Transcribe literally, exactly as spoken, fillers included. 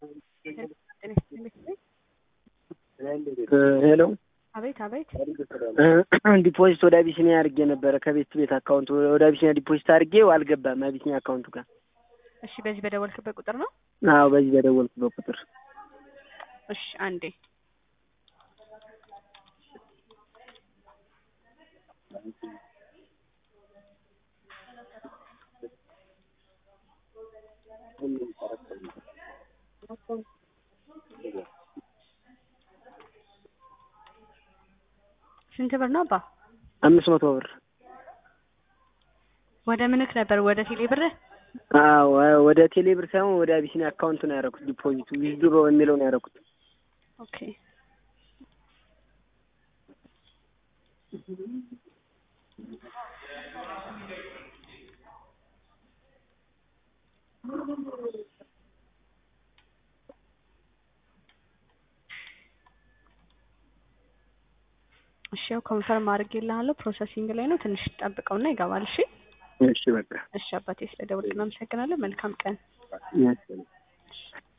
ሄሎ አቤት አቤት ዲፖዚት ወደ አቢሲኒያ አድርጌ ነበር ከቤት ቤት አካውንት ወደ አቢሲኒያ ዲፖዚት አድርጌው አልገባም አቢሲኒያ አካውንቱ ጋር። እሺ በዚህ በደወልክበት ቁጥር ነው? አዎ በዚህ በደወልኩበት ቁጥር። እሺ አንዴ ስንት ብር ነው አባ? አምስት መቶ ብር። ወደ ምንክ ነበር? ወደ ቴሌ ብር? አዎ ወደ ቴሌ ብር ሳይሆን ወደ አቢሲኒያ አካውንት ነው ያደረኩት። ዲፖዚቱ ዊዝድሮ የሚለው ነው ያደረኩት። ኦኬ እሺ ኮንፈርም አድርጌልሃለሁ። ፕሮሰሲንግ ላይ ነው። ትንሽ ጠብቀውና ይገባል። እሺ እሺ በቃ እሺ አባቴ ስለደወልክ እናመሰግናለን። መልካም ቀን። እሺ